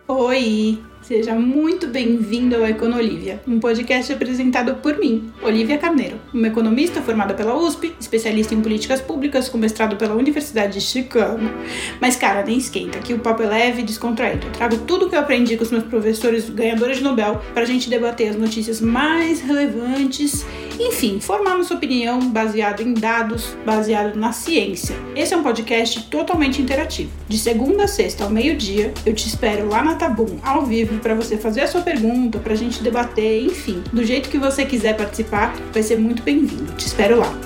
Oi! Seja muito bem-vindo ao Econolívia, um podcast apresentado por mim, Olívia Carneiro, uma economista formada pela USP, especialista em políticas públicas com mestrado pela Universidade de Chicago. Mas cara, nem esquenta, que o papo é leve e descontraído. Eu trago tudo o que eu aprendi com os meus professores ganhadores de Nobel pra gente debater as notícias mais relevantes, enfim, formar nossa opinião baseado em dados, baseado na ciência. Esse é um podcast totalmente interativo. De segunda a sexta ao meio-dia, eu te espero lá na Tabum, ao vivo, para você fazer a sua pergunta, pra gente debater, enfim, do jeito que você quiser participar, vai ser muito bem-vindo. Te espero lá.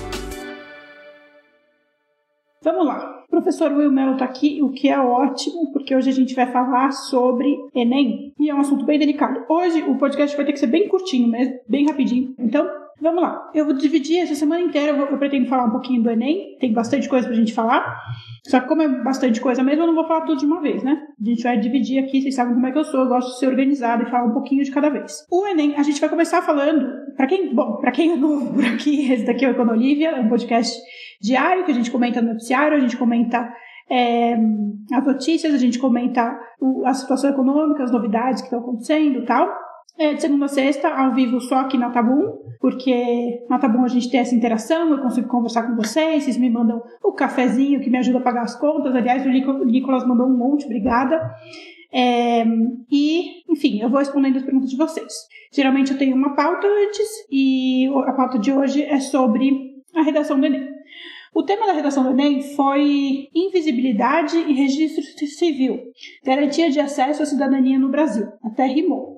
Vamos lá. O professor Will Mello tá aqui, o que é ótimo, porque hoje a gente vai falar sobre Enem, e é um assunto bem delicado. Hoje o podcast vai ter que ser bem curtinho mesmo, bem rapidinho. Então, vamos lá. Eu vou dividir essa semana inteira, eu pretendo falar um pouquinho do Enem, tem bastante coisa pra gente falar, só que como é bastante coisa mesmo, eu não vou falar tudo de uma vez, né? A gente vai dividir aqui, vocês sabem como é que eu sou, eu gosto de ser organizada e falar um pouquinho de cada vez. O Enem, a gente vai começar falando, pra quem é novo por aqui, esse daqui é o Econolívia, é um podcast diário que a gente comenta no noticiário, a gente comenta as notícias, a gente comenta a situação econômica, as novidades que estão acontecendo e tal. De segunda a sexta, ao vivo só aqui na Tabum, porque na Tabum a gente tem essa interação, eu consigo conversar com vocês me mandam o cafezinho que me ajuda a pagar as contas, aliás, o Nicolas mandou um monte, obrigada. Enfim, eu vou respondendo as perguntas de vocês. Geralmente eu tenho uma pauta antes, e a pauta de hoje é sobre a redação do Enem. O tema da redação do Enem foi invisibilidade e registro civil, garantia de acesso à cidadania no Brasil. Até rimou.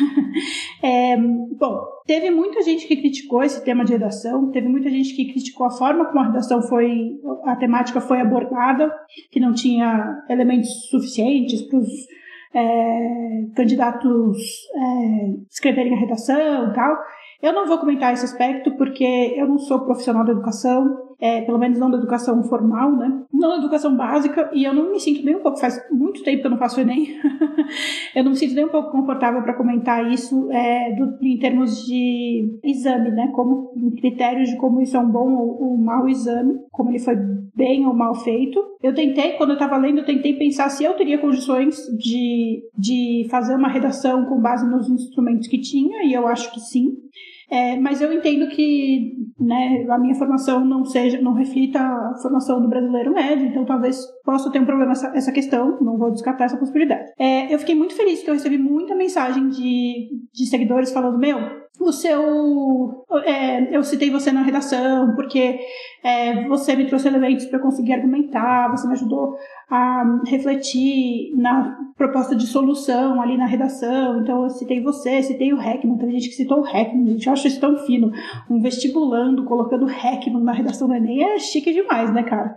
Bom, teve muita gente que criticou esse tema de redação, teve muita gente que criticou a forma como a temática foi abordada, que não tinha elementos suficientes para os candidatos escreverem a redação e tal. Eu não vou comentar esse aspecto porque eu não sou profissional da educação, pelo menos não da educação formal, né? Não da educação básica, e eu não me sinto nem um pouco, faz muito tempo que eu não faço Enem, eu não me sinto nem um pouco confortável para comentar isso em termos de exame, né? Como critérios de como isso é um bom ou um mau exame, como ele foi bem ou mal feito. Quando eu estava lendo, eu tentei pensar se eu teria condições de fazer uma redação com base nos instrumentos que tinha, e eu acho que sim. Mas eu entendo que, né, a minha formação não reflita a formação do brasileiro médio, então talvez possa ter um problema essa questão, não vou descartar essa possibilidade. Eu fiquei muito feliz que eu recebi muita mensagem de seguidores falando, eu citei você na redação porque você me trouxe elementos para conseguir argumentar, você me ajudou a refletir na proposta de solução ali na redação, então eu citei você, citei o Heckman, teve gente que citou o Heckman, gente, eu acho isso tão fino, um vestibulando colocando o Heckman na redação do Enem é chique demais, né, cara?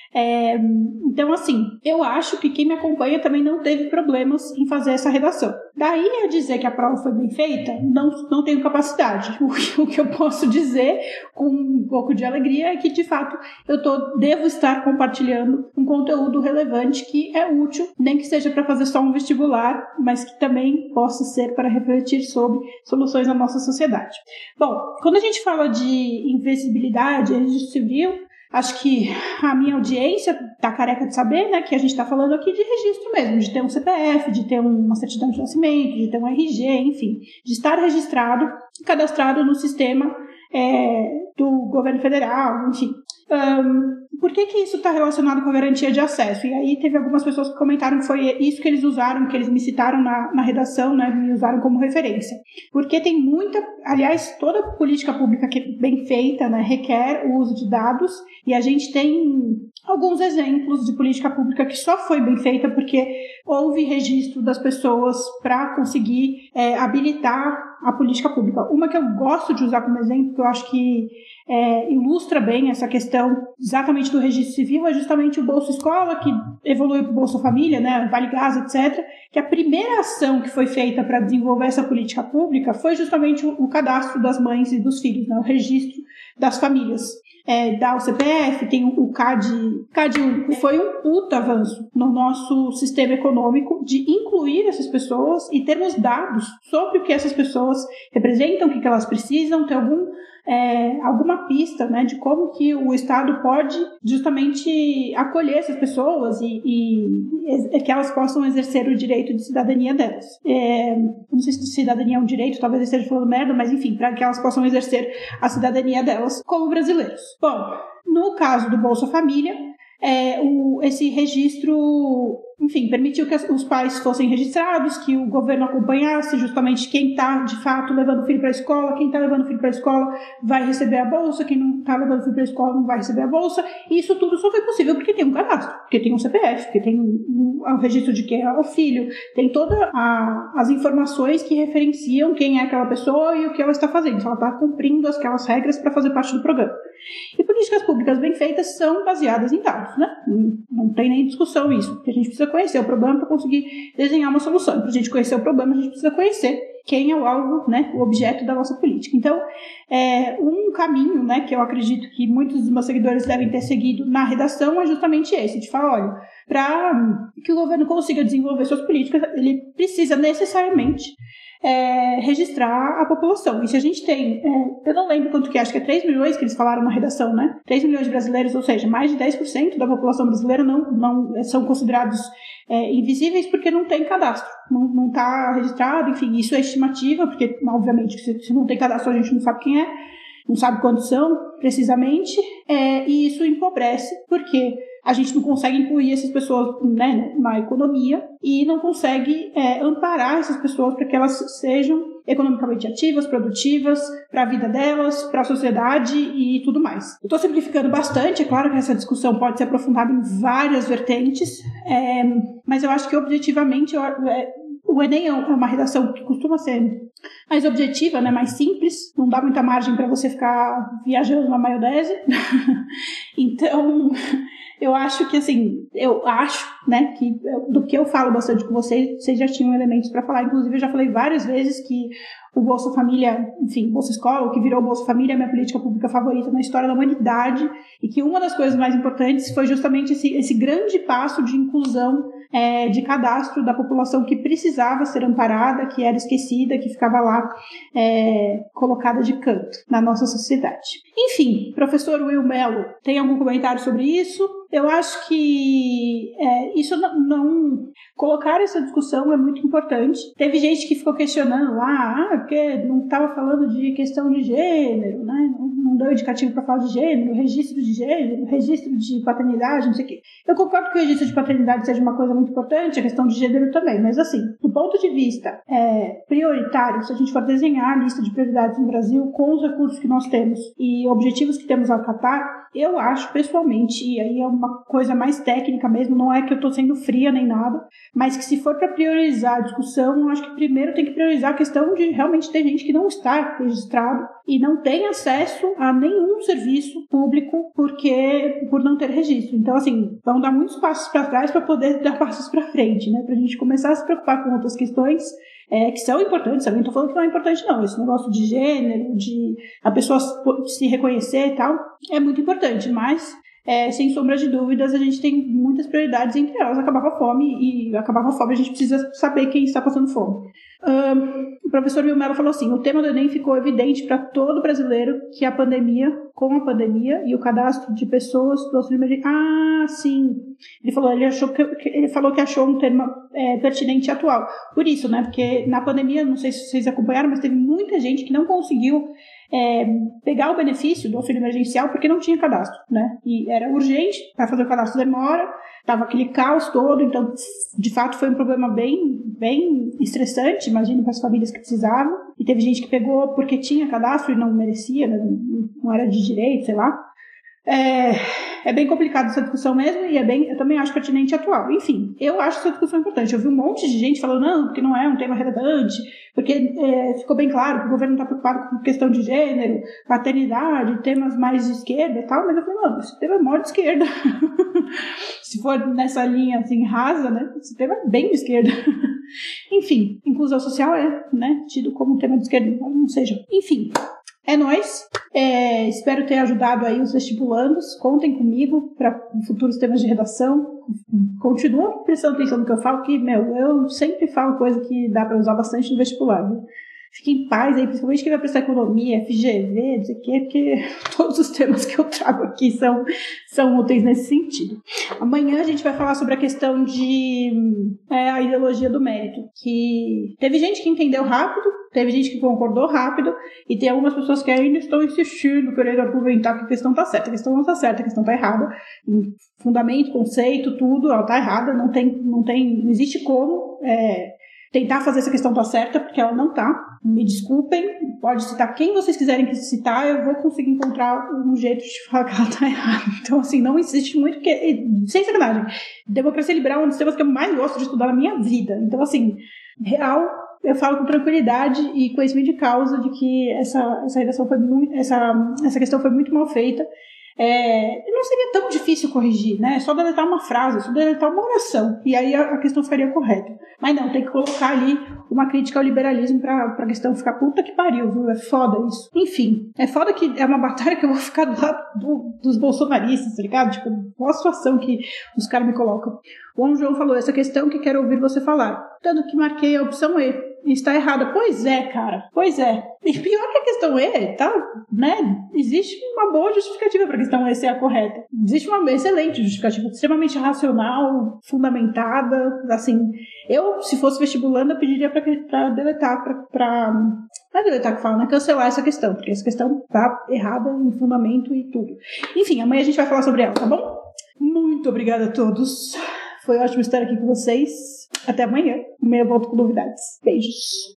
Então, assim, eu acho que quem me acompanha também não teve problemas em fazer essa redação. Daí a dizer que a prova foi bem feita, não tenho capacidade. O que eu posso dizer com um pouco de alegria é que, de fato, devo estar compartilhando um conteúdo relevante que é útil, nem que seja para fazer só um vestibular, mas que também possa ser para refletir sobre soluções na nossa sociedade. Bom, quando a gente fala de invisibilidade, registro civil, acho que a minha audiência tá careca de saber, né, que a gente tá falando aqui de registro mesmo, de ter um CPF, de ter uma certidão de nascimento, de ter um RG, enfim, de estar registrado, cadastrado no sistema do governo federal, enfim. Por que isso está relacionado com a garantia de acesso? E aí teve algumas pessoas que comentaram que foi isso que eles usaram, que eles me citaram na redação, né, me usaram como referência. Porque tem aliás, toda política pública que é bem feita, né, requer o uso de dados, e a gente tem alguns exemplos de política pública que só foi bem feita porque houve registro das pessoas para conseguir habilitar a política pública. Uma que eu gosto de usar como exemplo, que eu acho que ilustra bem essa questão exatamente do registro civil, é justamente o Bolsa Escola, que evoluiu para o Bolsa Família, né, Vale Gás, etc., que a primeira ação que foi feita para desenvolver essa política pública foi justamente o cadastro das mães e dos filhos, né, o registro das famílias. Dá o CPF, tem o CAD único. Foi um puta avanço no nosso sistema econômico de incluir essas pessoas e termos dados sobre o que essas pessoas representam, o que elas precisam, ter algum alguma pista, né, de como que o Estado pode justamente acolher essas pessoas e que elas possam exercer o direito de cidadania delas. Não sei se cidadania é um direito, talvez eu esteja falando merda, mas enfim, para que elas possam exercer a cidadania delas como brasileiros. Bom, no caso do Bolsa Família, esse registro, enfim, permitiu que os pais fossem registrados, que o governo acompanhasse justamente quem está, de fato, levando o filho para a escola, quem está levando o filho para a escola vai receber a bolsa, quem não está levando o filho para a escola não vai receber a bolsa, e isso tudo só foi possível porque tem um cadastro, porque tem um CPF, porque tem um registro de quem é o filho, tem todas as informações que referenciam quem é aquela pessoa e o que ela está fazendo, se ela está cumprindo aquelas regras para fazer parte do programa. E políticas públicas bem feitas são baseadas em dados, né? Não tem nem discussão isso, porque a gente precisa conhecer o problema para conseguir desenhar uma solução. Para a gente conhecer o problema, a gente precisa conhecer quem é o alvo, né, o objeto da nossa política. Então, um caminho, né, que eu acredito que muitos dos meus seguidores devem ter seguido na redação é justamente esse, de falar, olha, para que o governo consiga desenvolver suas políticas, ele precisa necessariamente registrar a população. E se a gente tem, eu não lembro quanto que é, acho que é 3 milhões que eles falaram na redação, né? 3 milhões de brasileiros, ou seja, mais de 10% da população brasileira não são considerados invisíveis porque não tem cadastro, não está registrado, enfim, isso é estimativa, porque obviamente se não tem cadastro a gente não sabe quem é, não sabe quantos são precisamente, e isso empobrece, porque a gente não consegue incluir essas pessoas, né, na economia e não consegue amparar essas pessoas para que elas sejam economicamente ativas, produtivas, para a vida delas, para a sociedade e tudo mais. Eu estou simplificando bastante, é claro que essa discussão pode ser aprofundada em várias vertentes, mas eu acho que objetivamente o Enem é uma redação que costuma ser mais objetiva, né, mais simples, não dá muita margem para você ficar viajando na maionese. Então, eu acho que, assim, né, que do que eu falo bastante com vocês já tinham elementos para falar. Inclusive, eu já falei várias vezes que o Bolsa Família, enfim, Bolsa Escola, o que virou Bolsa Família, é a minha política pública favorita na história da humanidade, e que uma das coisas mais importantes foi justamente esse grande passo de inclusão de cadastro da população que precisava ser amparada, que era esquecida, que ficava lá colocada de canto na nossa sociedade. Enfim, professor Will Mello, tem algum comentário sobre isso? Eu acho que isso não... Colocar essa discussão é muito importante. Teve gente que ficou questionando lá, porque não estava falando de questão de gênero, né? Não deu indicativo para falar de gênero, registro de gênero, registro de paternidade, não sei o quê. Eu concordo que o registro de paternidade seja uma coisa muito importante, a questão de gênero também, mas assim, do ponto de vista prioritário, se a gente for desenhar a lista de prioridades no Brasil com os recursos que nós temos e objetivos que temos a acatar, eu acho pessoalmente, e aí é uma coisa mais técnica mesmo, não é que eu estou sendo fria nem nada, mas que se for para priorizar a discussão, eu acho que primeiro tem que priorizar a questão de realmente ter gente que não está registrado e não tem acesso a nenhum serviço público por não ter registro. Então, assim, vão dar muitos passos para trás para poder dar passos para frente, né? Para a gente começar a se preocupar com outras questões que são importantes. Eu não estou falando que não é importante, não. Esse negócio de gênero, de a pessoa se reconhecer e tal, é muito importante, mas sem sombra de dúvidas, a gente tem muitas prioridades, entre elas acabar com a fome, e acabar com a fome a gente precisa saber quem está passando fome. O professor Vilmelo falou assim, o tema do Enem ficou evidente para todo brasileiro que com a pandemia e o cadastro de pessoas do auxílio emergencial... Ah, sim. Ele falou que achou um tema pertinente e atual. Por isso, né, porque na pandemia, não sei se vocês acompanharam, mas teve muita gente que não conseguiu pegar o benefício do auxílio emergencial porque não tinha cadastro, né? E era urgente, para fazer o cadastro demora, tava aquele caos todo, então de fato foi um problema bem, bem estressante, imagino, para as famílias que precisavam, e teve gente que pegou porque tinha cadastro e não merecia, né? Não era de direito, sei lá. É bem complicado essa discussão mesmo, e eu também acho pertinente e atual. Enfim, eu acho essa discussão importante. Eu vi um monte de gente falando, não, porque não é um tema relevante, porque ficou bem claro que o governo não está preocupado com questão de gênero, paternidade, temas mais de esquerda e tal, mas eu falei, não, esse tema é mó de esquerda. Se for nessa linha assim rasa, né, esse tema é bem de esquerda. Enfim, inclusão social né, tido como um tema de esquerda, mas não seja. Enfim, é nóis. Espero ter ajudado aí os vestibulandos. Contem comigo para futuros temas de redação. Continuam prestando atenção no que eu falo, que, eu sempre falo coisa que dá para usar bastante no vestibular. Viu? fique em paz aí, principalmente quem vai prestar economia, FGV, não sei o quê, porque todos os temas que eu trago aqui são úteis nesse sentido. Amanhã a gente vai falar sobre a questão de a ideologia do mérito, que teve gente que entendeu rápido, teve gente que concordou rápido, e tem algumas pessoas que ainda estão insistindo, querendo argumentar que a questão está certa. A questão não está certa, a questão está errada. Fundamento, conceito, tudo, ela está errada, não existe como tentar fazer essa questão estar certa, porque ela não está. Me desculpem, pode citar quem vocês quiserem que citar, eu vou conseguir encontrar um jeito de falar que ela está errada. Então, assim, não existe muito, porque, sem sacanagem, democracia liberal é um dos temas que eu mais gosto de estudar na minha vida. Então, assim, real, eu falo com tranquilidade e conhecimento de causa de que essa redação foi muito, essa questão foi muito mal feita. Não seria tão difícil corrigir, né? É só deletar uma frase, só deletar uma oração, e aí a questão ficaria correta. Mas não, tem que colocar ali uma crítica ao liberalismo pra questão ficar puta que pariu, viu? É foda isso. Enfim, é foda que é uma batalha que eu vou ficar do lado dos bolsonaristas, tá ligado? Tipo, qual a situação que os caras me colocam. O João falou, essa questão que quero ouvir você falar. Tanto que marquei a opção E. E está errada. Pois é, cara. Pois é. E pior que a questão E, tá? Né? Existe uma boa justificativa para a questão E ser a correta. Existe uma excelente justificativa, extremamente racional, fundamentada. Assim, eu, se fosse vestibulanda, pediria para deletar, não é deletar que fala, né? Cancelar essa questão, porque essa questão tá errada em fundamento e tudo. Enfim, amanhã a gente vai falar sobre ela, tá bom? Muito obrigada a todos. Foi ótimo estar aqui com vocês. Até amanhã. Amanhã eu volto com novidades. Beijos.